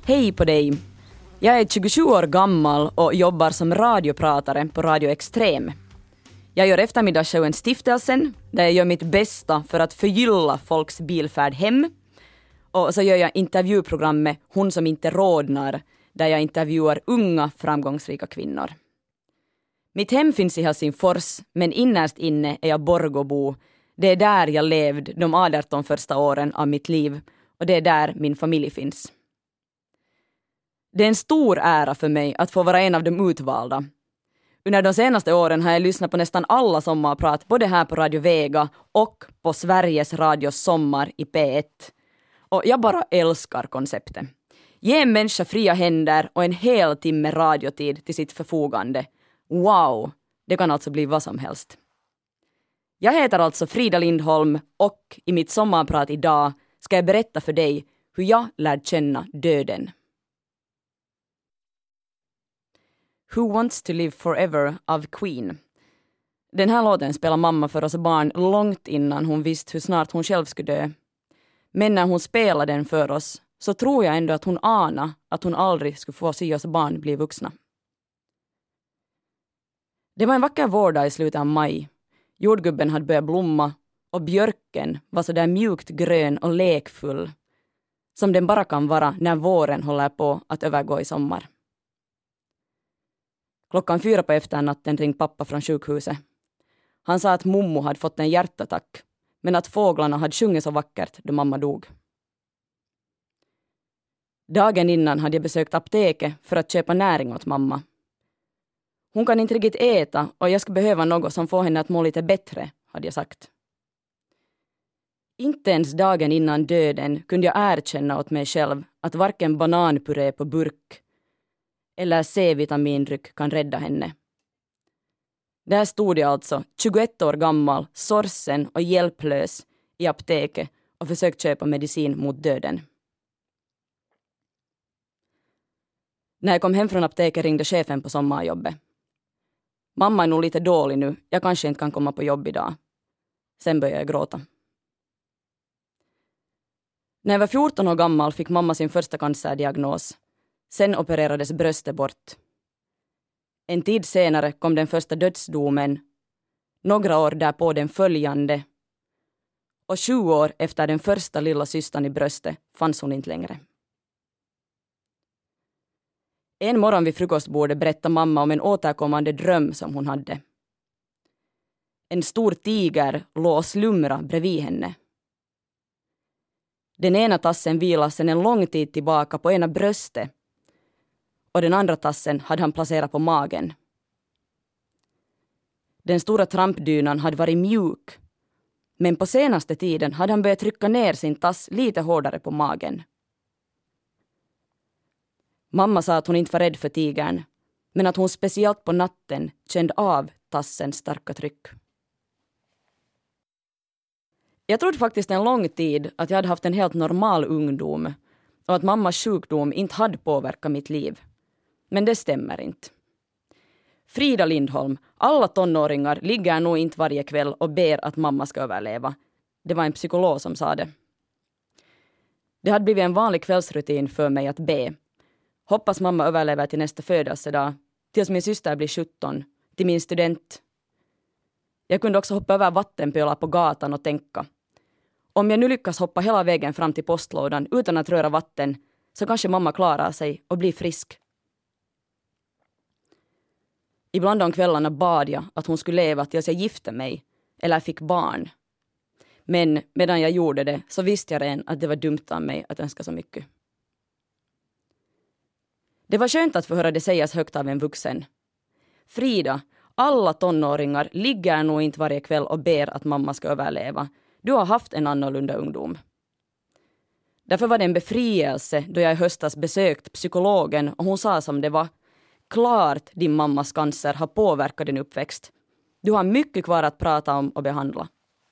Hej på dig! Jag är 27 år gammal och jobbar som radiopratare på Radio Extrem. Jag gör eftermiddagsshowen Stiftelsen, där jag gör mitt bästa för att förgylla folks bilfärd hem. Och så gör jag intervjuprogram med Hon som inte rodnar, där jag intervjuar unga framgångsrika kvinnor. Mitt hem finns i Helsingfors, men innerst inne är jag Borgåbo. Det är där jag levde de 18 första åren av mitt liv, och det är där min familj finns. Det är en stor ära för mig att få vara en av de utvalda. Under de senaste åren har jag lyssnat på nästan alla sommarprat, både här på Radio Vega och på Sveriges Radios sommar i P1. Och jag bara älskar konceptet. Ge en människa fria händer och en hel timme radiotid till sitt förfogande. Wow, det kan alltså bli vad som helst. Jag heter alltså Frida Lindholm och i mitt sommarprat idag ska jag berätta för dig hur jag lärde känna döden. Who Wants to Live Forever av Queen. Den här låten spelar mamma för oss barn långt innan hon visste hur snart hon själv skulle dö. Men när hon spelade den för oss så tror jag ändå att hon anade att hon aldrig skulle få se oss barn bli vuxna. Det var en vacker vårdag i slutet av maj. Jordgubben hade börjat blomma och björken var så där mjukt grön och lekfull som den bara kan vara när våren håller på att övergå i sommar. 4:00 på efternatten ringde pappa från sjukhuset. Han sa att mommo hade fått en hjärtattack, men att fåglarna hade sjungit så vackert då mamma dog. Dagen innan hade jag besökt apoteket för att köpa näring åt mamma. Hon kan inte riktigt äta och jag ska behöva något som får henne att må lite bättre, hade jag sagt. Inte ens dagen innan döden kunde jag erkänna åt mig själv att varken bananpuré på burk eller C-vitamindryck kan rädda henne. Där stod jag alltså, 21 år gammal, sorgsen och hjälplös i apoteket och försökt köpa medicin mot döden. När jag kom hem från apoteket ringde chefen på sommarjobbet. Mamma är nog lite dålig nu, jag kanske inte kan komma på jobb idag. Sen började jag gråta. När jag var 14 år gammal fick mamma sin första cancerdiagnos. Sen opererades bröstet bort. En tid senare kom den första dödsdomen. Några år därpå den följande. Och 20 år efter den första lilla systern i bröstet fanns hon inte längre. En morgon vid frukostbordet berättade mamma om en återkommande dröm som hon hade. En stor tiger låg och slumrade bredvid henne. Den ena tassen vilade sedan en lång tid tillbaka på ena bröstet och den andra tassen hade han placerat på magen. Den stora trampdynan hade varit mjuk, men på senaste tiden hade han börjat trycka ner sin tass lite hårdare på magen. Mamma sa att hon inte var rädd för tigern, men att hon speciellt på natten kände av tassens starka tryck. Jag trodde faktiskt en lång tid att jag hade haft en helt normal ungdom och att mammas sjukdom inte hade påverkat mitt liv. Men det stämmer inte. Frida Lindholm, alla tonåringar ligger nog inte varje kväll och ber att mamma ska överleva. Det var en psykolog som sa det. Det hade blivit en vanlig kvällsrutin för mig att be. Hoppas mamma överlever till nästa födelsedag, tills min syster blir 17, till min student. Jag kunde också hoppa över vattenpölar på gatan och tänka. Om jag nu lyckas hoppa hela vägen fram till postlådan utan att röra vatten, så kanske mamma klarar sig och blir frisk. Ibland om kvällarna bad jag att hon skulle leva tills jag gifte mig eller fick barn. Men medan jag gjorde det så visste jag redan att det var dumt av mig att önska så mycket. Det var skönt att få höra det sägas högt av en vuxen. Frida, alla tonåringar ligger nog inte varje kväll och ber att mamma ska överleva. Du har haft en annorlunda ungdom. Därför var det en befrielse då jag i höstas besökt psykologen och hon sa som det var: klart din mammas cancer har påverkat din uppväxt. Du har mycket kvar att prata om och behandla.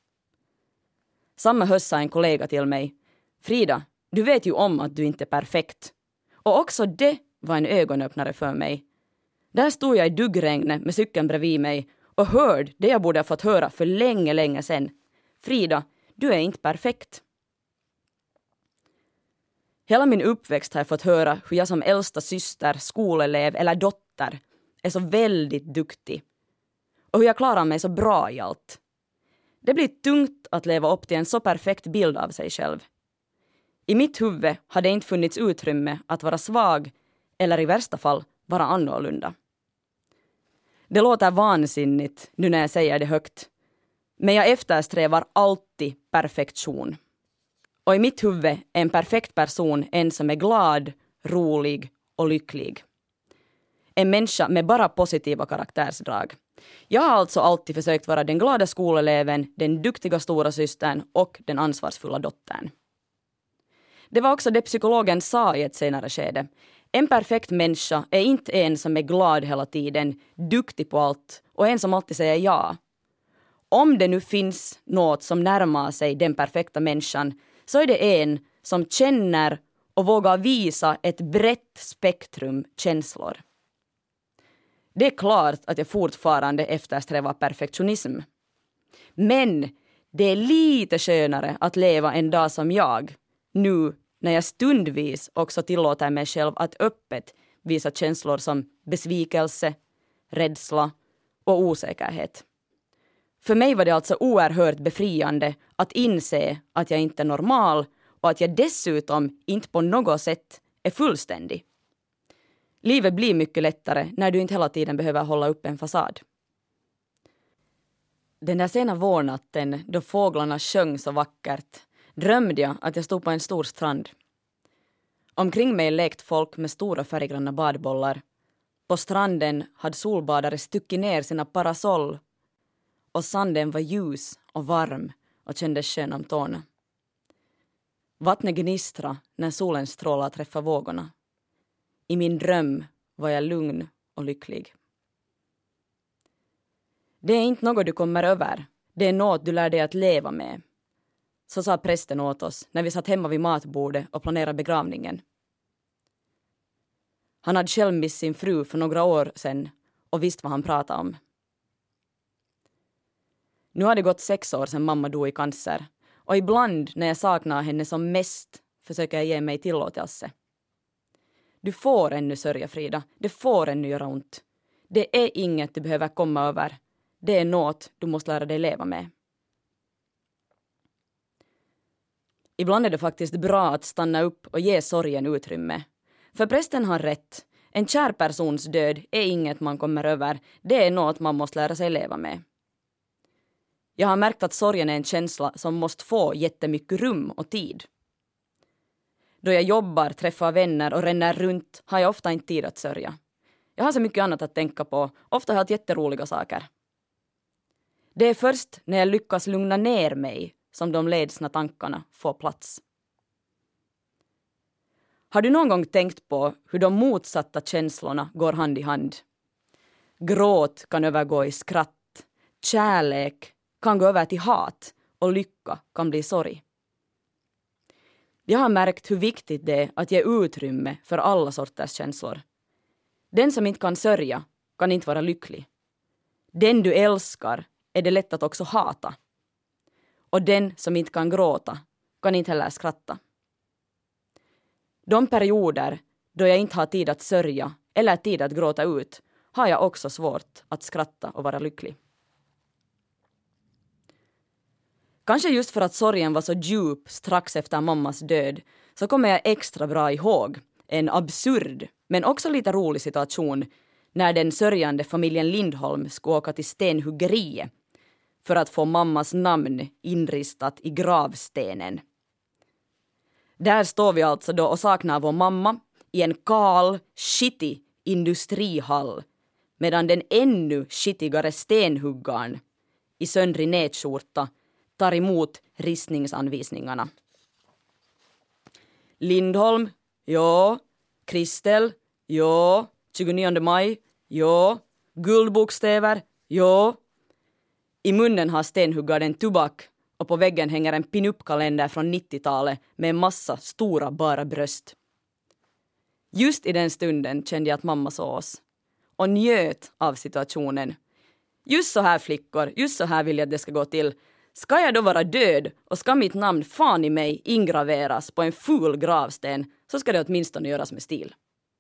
Samma höst sa en kollega till mig: Frida, du vet ju om att du inte är perfekt. Och också det var en ögonöppnare för mig. Där stod jag i duggregnet med cykeln bredvid mig och hörde det jag borde ha fått höra för länge sedan. Frida, du är inte perfekt. Hela min uppväxt har jag fått höra hur jag som äldsta syster, skolelev eller dotter är så väldigt duktig. Och hur jag klarar mig så bra i allt. Det blir tungt att leva upp till en så perfekt bild av sig själv. I mitt huvud har det inte funnits utrymme att vara svag eller i värsta fall vara annorlunda. Det låter vansinnigt nu när jag säger det högt. Men jag eftersträvar alltid perfektion. Och i mitt huvud är en perfekt person en som är glad, rolig och lycklig. En människa med bara positiva karaktärsdrag. Jag har alltså alltid försökt vara den glada skoleleven, den duktiga stora systern och den ansvarsfulla dottern. Det var också det psykologen sa i ett senare skede. En perfekt människa är inte en som är glad hela tiden, duktig på allt och en som alltid säger ja. Om det nu finns något som närmar sig den perfekta människan så är det en som känner och vågar visa ett brett spektrum känslor. Det är klart att jag fortfarande eftersträvar perfektionism. Men det är lite skönare att leva en dag som jag, nu när jag stundvis också tillåter mig själv att öppet visa känslor som besvikelse, rädsla och osäkerhet. För mig var det alltså oerhört befriande att inse att jag inte är normal och att jag dessutom inte på något sätt är fullständig. Livet blir mycket lättare när du inte hela tiden behöver hålla upp en fasad. Den där sena vårnatten då fåglarna sjöng så vackert drömde jag att jag stod på en stor strand. Omkring mig lekt folk med stora färggranna badbollar. På stranden hade solbadare stuckit ner sina parasoll och sanden var ljus och varm och kändes skön om tårna. Vattnet gnistra när solens strålar träffade vågorna. I min dröm var jag lugn och lycklig. Det är inte något du kommer över. Det är något du lär dig att leva med. Så sa prästen åt oss när vi satt hemma vid matbordet och planerade begravningen. Han hade själv mist sin fru för några år sedan och visste vad han pratade om. Nu har det gått 6 år sedan mamma dog i cancer. Och ibland när jag saknar henne som mest försöker jag ge mig tillåtelse. Du får ännu sörja, Frida. Det får ännu göra ont. Det är inget du behöver komma över. Det är något du måste lära dig leva med. Ibland är det faktiskt bra att stanna upp och ge sorgen utrymme. För prästen har rätt. En kär persons död är inget man kommer över. Det är något man måste lära sig leva med. Jag har märkt att sorgen är en känsla som måste få jättemycket rum och tid. Då jag jobbar, träffar vänner och ränner runt har jag ofta inte tid att sörja. Jag har så mycket annat att tänka på. Ofta har jag jätteroliga saker. Det är först när jag lyckas lugna ner mig som de ledsna tankarna får plats. Har du någon gång tänkt på hur de motsatta känslorna går hand i hand? Gråt kan övergå i skratt. Kärlek kan gå över till hat och lycka kan bli sorg. Jag har märkt hur viktigt det är att ge utrymme för alla sorters känslor. Den som inte kan sörja kan inte vara lycklig. Den du älskar är det lätt att också hata. Och den som inte kan gråta kan inte heller skratta. De perioder då jag inte har tid att sörja eller tid att gråta ut har jag också svårt att skratta och vara lycklig. Kanske just för att sorgen var så djup strax efter mammas död så kommer jag extra bra ihåg en absurd men också lite rolig situation när den sörjande familjen Lindholm skulle åka till stenhuggeriet för att få mammas namn inristat i gravstenen. Där står vi alltså då och saknar vår mamma i en kal, skitig industrihall medan den ännu skittigare stenhuggaren i söndrig nätskjorta tar emot ristningsanvisningarna. Lindholm, ja. Kristel, ja. 29 maj, ja. Guldbokstäver, ja. I munnen har stenhuggaren tobak och på väggen hänger en pin-up-kalender från 90-talet med en massa stora bara bröst. Just i den stunden kände jag att mamma såg oss och njöt av situationen. Just så här flickor, just så här vill jag att det ska gå till. Ska jag då vara död och ska mitt namn fan i mig ingraveras på en ful gravsten, så ska det åtminstone göras med stil.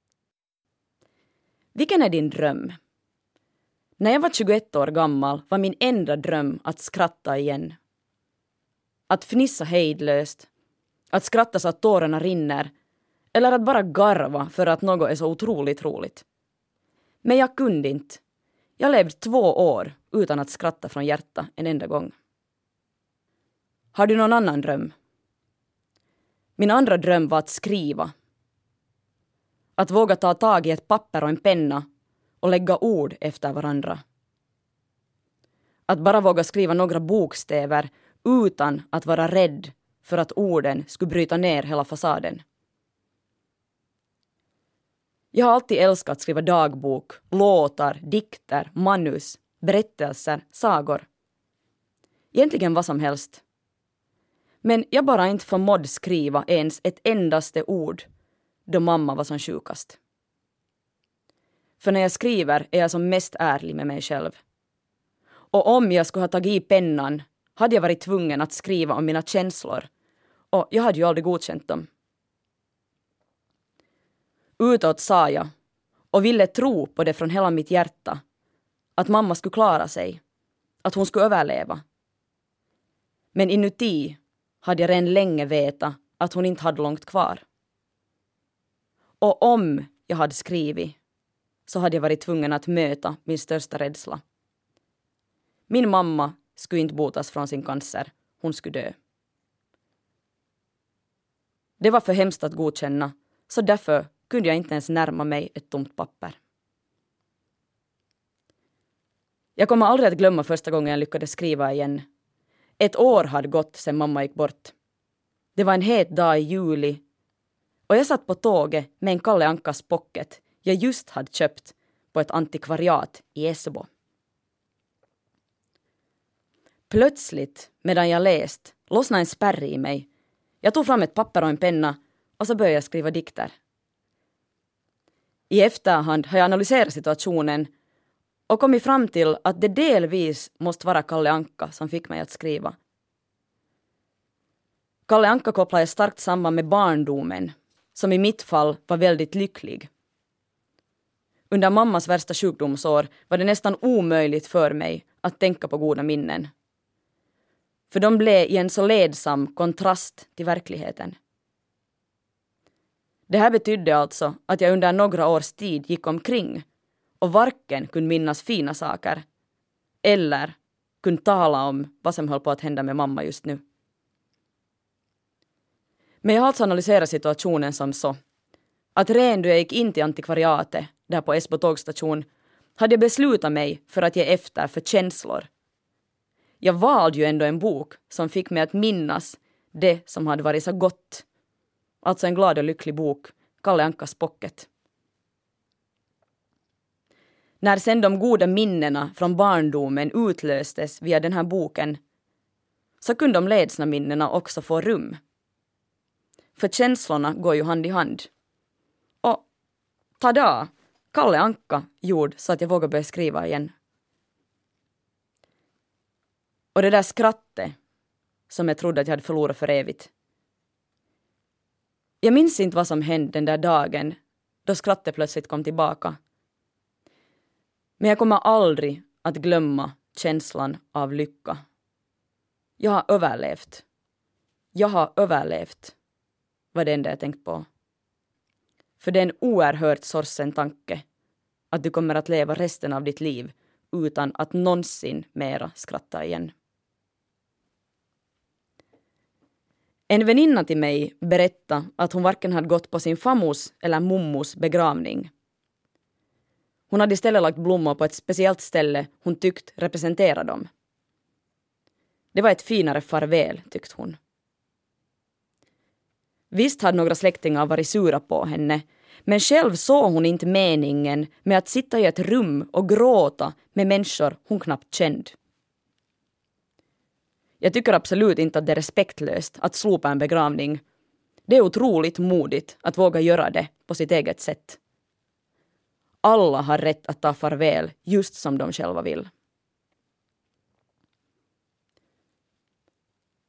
Vilken är din dröm? När jag var 21 år gammal var min enda dröm att skratta igen. Att fnissa hejdlöst, att skratta så att tårarna rinner, eller att bara garva för att något är så otroligt roligt. Men jag kunde inte. Jag levde 2 år utan att skratta från hjärta en enda gång. Har du någon annan dröm? Min andra dröm var att skriva. Att våga ta tag i ett papper och en penna och lägga ord efter varandra. Att bara våga skriva några bokstäver utan att vara rädd för att orden skulle bryta ner hela fasaden. Jag har alltid älskat att skriva dagbok, låtar, dikter, manus, berättelser, sagor. Egentligen vad som helst. Men jag bara inte förmådde skriva ens ett endaste ord då mamma var som sjukast. För när jag skriver är jag som mest ärlig med mig själv. Och om jag skulle ha tagit i pennan hade jag varit tvungen att skriva om mina känslor. Och jag hade ju aldrig godkänt dem. Utåt sa jag och ville tro på det från hela mitt hjärta. Att mamma skulle klara sig. Att hon skulle överleva. Men inuti hade jag redan länge vetat att hon inte hade långt kvar. Och om jag hade skrivit så hade jag varit tvungen att möta min största rädsla. Min mamma skulle inte botas från sin cancer. Hon skulle dö. Det var för hemskt att godkänna, så därför kunde jag inte ens närma mig ett tomt papper. Jag kommer aldrig att glömma första gången jag lyckades skriva igen. 1 år hade gått sedan mamma gick bort. Det var en het dag i juli och jag satt på tåget med en Kalle Ankas pocket jag just hade köpt på ett antikvariat i Esbo. Plötsligt, medan jag läst, lossnade en spärr i mig. Jag tog fram ett papper och en penna och så började jag skriva dikter. I efterhand har jag analyserat situationen och kommit fram till att det delvis måste vara Kalle Anka som fick mig att skriva. Kalle Anka kopplar jag starkt samman med barndomen, som i mitt fall var väldigt lycklig. Under mammas värsta sjukdomsår var det nästan omöjligt för mig att tänka på goda minnen. För de blev i en så ledsam kontrast till verkligheten. Det här betydde alltså att jag under några års tid gick omkring och varken kunde minnas fina saker eller kunde tala om vad som höll på att hända med mamma just nu. Men jag har alltså analyserat situationen som så att redan då jag gick in till antikvariatet där på Esbo tågstation hade jag beslutat mig för att ge efter för känslor. Jag valde ju ändå en bok som fick mig att minnas det som hade varit så gott. Alltså en glad och lycklig bok, Kalle Ankas pocket. När sen de goda minnena från barndomen utlöstes via den här boken så kunde de ledsna minnena också få rum. För känslorna går ju hand i hand. Och tada! Kalle Anka gjorde så att jag vågade börja skriva igen. Och det där skrattet som jag trodde att jag hade förlorat för evigt. Jag minns inte vad som hände den där dagen då skrattet plötsligt kom tillbaka. Men jag kommer aldrig att glömma känslan av lycka. Jag har överlevt. Jag har överlevt. Var det enda jag tänkt på. För det är en oerhört sorgsen tanke att du kommer att leva resten av ditt liv utan att någonsin mera skratta igen. En väninna till mig berättade att hon varken hade gått på sin famos eller mummos begravning. Hon hade istället lagt blommor på ett speciellt ställe hon tyckt representera dem. Det var ett finare farväl, tyckte hon. Visst hade några släktingar varit sura på henne, men själv såg hon inte meningen med att sitta i ett rum och gråta med människor hon knappt kände. Jag tycker absolut inte att det är respektlöst att slopa en begravning. Det är otroligt modigt att våga göra det på sitt eget sätt. Alla har rätt att ta farväl just som de själva vill.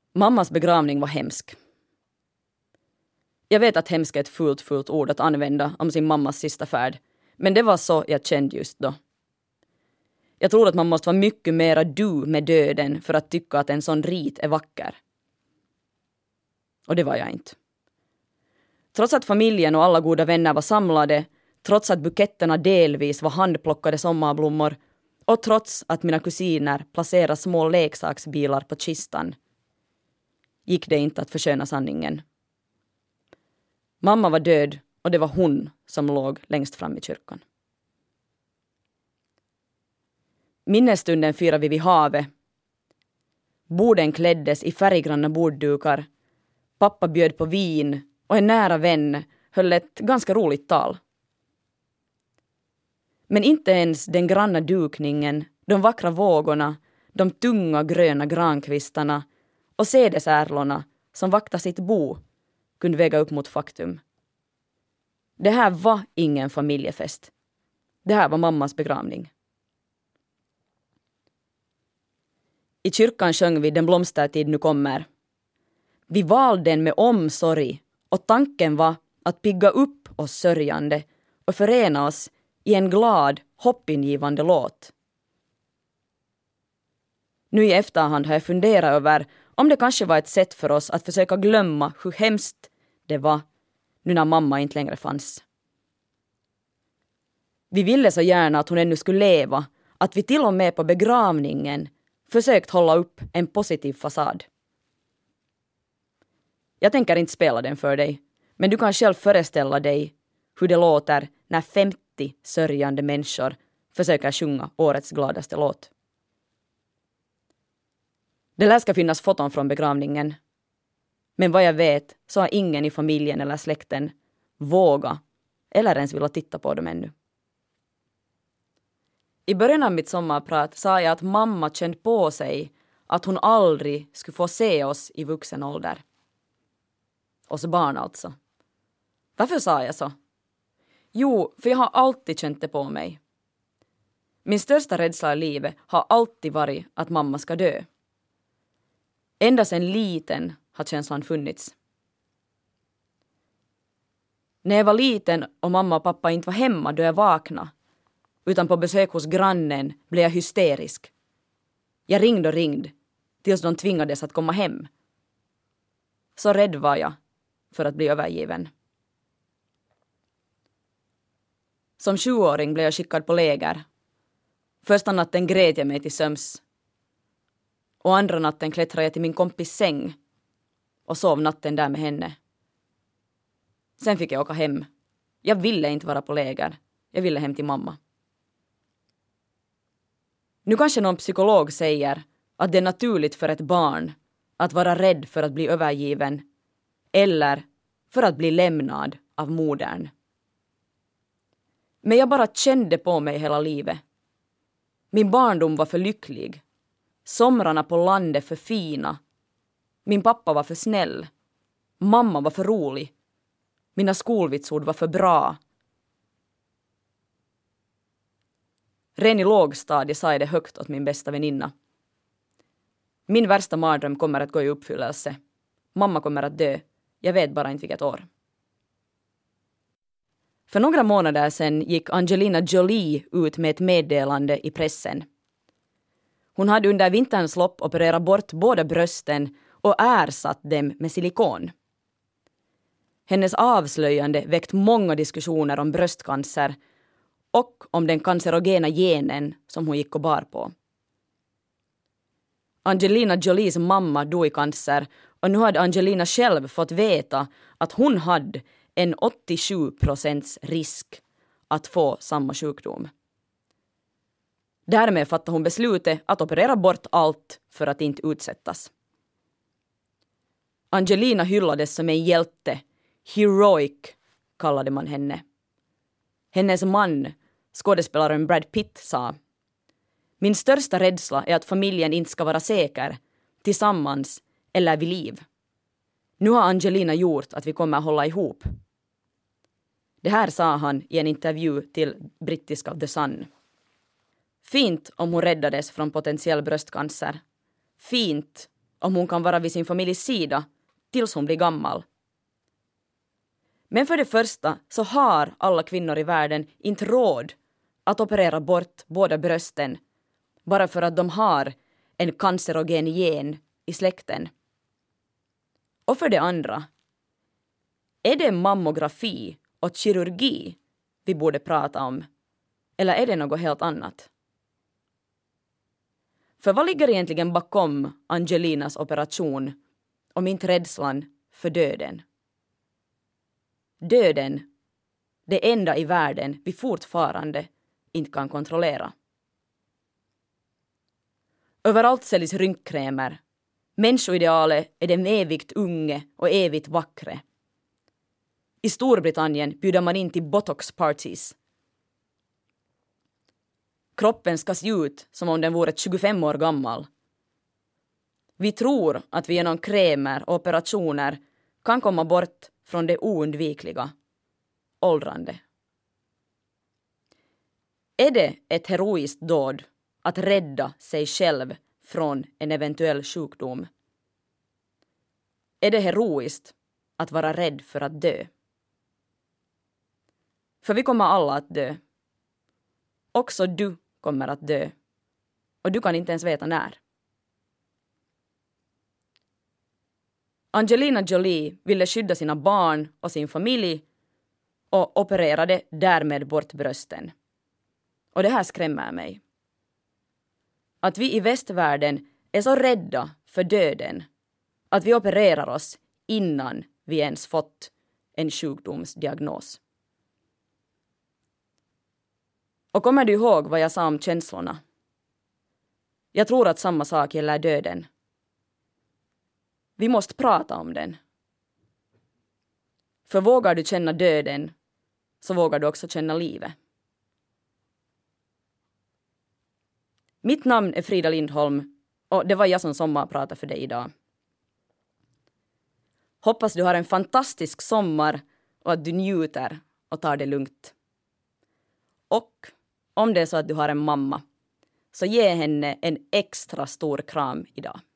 Mammas begravning var hemsk. Jag vet att hemsk är ett fult ord att använda om sin mammas sista färd, men det var så jag kände just då. Jag tror att man måste vara mycket mera med döden för att tycka att en sån rit är vacker. Och det var jag inte. Trots att familjen och alla goda vänner var samlade, trots att buketterna delvis var handplockade sommarblommor och trots att mina kusiner placerade små leksaksbilar på kistan, gick det inte att försköna sanningen. Mamma var död och det var hon som låg längst fram i kyrkan. Minnesstunden firade vi vid havet. Borden kläddes i färggranna borddukar. Pappa bjöd på vin och en nära vän höll ett ganska roligt tal. Men inte ens den granna dukningen, de vackra vågorna, de tunga gröna grankvistarna och sädesärlorna som vaktar sitt bo kunde väga upp mot faktum. Det här var ingen familjefest. Det här var mammas begravning. I kyrkan sjöng vi Den blomstertid nu kommer. Vi valde den med omsorg och tanken var att pigga upp oss sörjande och förena oss i en glad, hoppingivande låt. Nu i efterhand har jag funderat över om det kanske var ett sätt för oss att försöka glömma hur hemskt det var nu när mamma inte längre fanns. Vi ville så gärna att hon ännu skulle leva att vi till och med på begravningen försökt hålla upp en positiv fasad. Jag tänker inte spela den för dig, men du kan själv föreställa dig hur det låter när 50 sörjande människor försöker sjunga årets gladaste låt. Det lär ska finnas foton från begravningen. Men vad jag vet så har ingen i familjen eller släkten vågat eller ens vilja titta på dem ännu. I början av mitt sommarprat sa jag att mamma kände på sig att hon aldrig skulle få se oss i vuxen ålder. Oss barn alltså. Varför sa jag så? Jo, för jag har alltid känt det på mig. Min största rädsla i livet har alltid varit att mamma ska dö. Ända sedan liten har känslan funnits. När jag var liten och mamma och pappa inte var hemma då jag vaknade, utan på besök hos grannen, blev jag hysterisk. Jag ringde tills de tvingades att komma hem. Så rädd var jag för att bli övergiven. Som 20-åring blev jag skickad på läger. Första natten grät jag mig till söms. Och andra natten klättrade jag till min kompis säng och sov natten där med henne. Sen fick jag åka hem. Jag ville inte vara på läger. Jag ville hem till mamma. Nu kanske någon psykolog säger att det är naturligt för ett barn att vara rädd för att bli övergiven eller för att bli lämnad av modern. Men jag bara kände på mig hela livet. Min barndom var för lycklig. Somrarna på landet för fina. Min pappa var för snäll. Mamma var för rolig. Mina skolvitsord var för bra. Redan i lågstadiet sa jag det högt åt min bästa väninna. Min värsta mardröm kommer att gå i uppfyllelse. Mamma kommer att dö. Jag vet bara inte vilket år. För några månader sedan gick Angelina Jolie ut med ett meddelande i pressen. Hon hade under vinterns lopp opererat bort båda brösten och ersatt dem med silikon. Hennes avslöjande väckt många diskussioner om bröstcancer och om den cancerogena genen som hon gick och bar på. Angelina Jolies mamma dog i cancer och nu hade Angelina själv fått veta att hon hade en 87% risk att få samma sjukdom. Därmed fattade hon beslutet att operera bort allt för att inte utsättas. Angelina hyllades som en hjälte. Heroic kallade man henne. Hennes man, skådespelaren Brad Pitt, sa: "Min största rädsla är att familjen inte ska vara säker, tillsammans eller vid liv. Nu har Angelina gjort att vi kommer hålla ihop." Det här sa han i en intervju till brittiska The Sun. Fint om hon räddades från potentiell bröstcancer. Fint om hon kan vara vid sin familjs sida tills hon blir gammal. Men för det första så har alla kvinnor i världen inte råd att operera bort båda brösten bara för att de har en cancerogen gen i släkten. Och för det andra, är det mammografi och kirurgi vi borde prata om? Eller är det något helt annat? För vad ligger egentligen bakom Angelinas operation om inte rädslan för döden? Döden, det enda i världen vi fortfarande inte kan kontrollera. Överallt säljs rynkkrämer. Människoidealet är den evigt unge och evigt vackre. I Storbritannien bjuder man in till botox-parties. Kroppen ska se ut som om den vore 25 år gammal. Vi tror att vi genom krämer och operationer kan komma bort från det oundvikliga, åldrande. Är det ett heroiskt dåd att rädda sig själv från en eventuell sjukdom? Är det heroiskt att vara rädd för att dö? För vi kommer alla att dö. Också du kommer att dö. Och du kan inte ens veta när. Angelina Jolie ville skydda sina barn och sin familj och opererade därmed bort brösten. Och det här skrämmer mig. Att vi i västvärlden är så rädda för döden att vi opererar oss innan vi ens fått en sjukdomsdiagnos. Och kommer du ihåg vad jag sa om känslorna? Jag tror att samma sak gäller döden. Vi måste prata om den. För vågar du känna döden så vågar du också känna livet. Mitt namn är Frida Lindholm och det var jag som sommarpratade för dig idag. Hoppas du har en fantastisk sommar och att du njuter och tar det lugnt. Och om det är så att du har en mamma så ge henne en extra stor kram idag.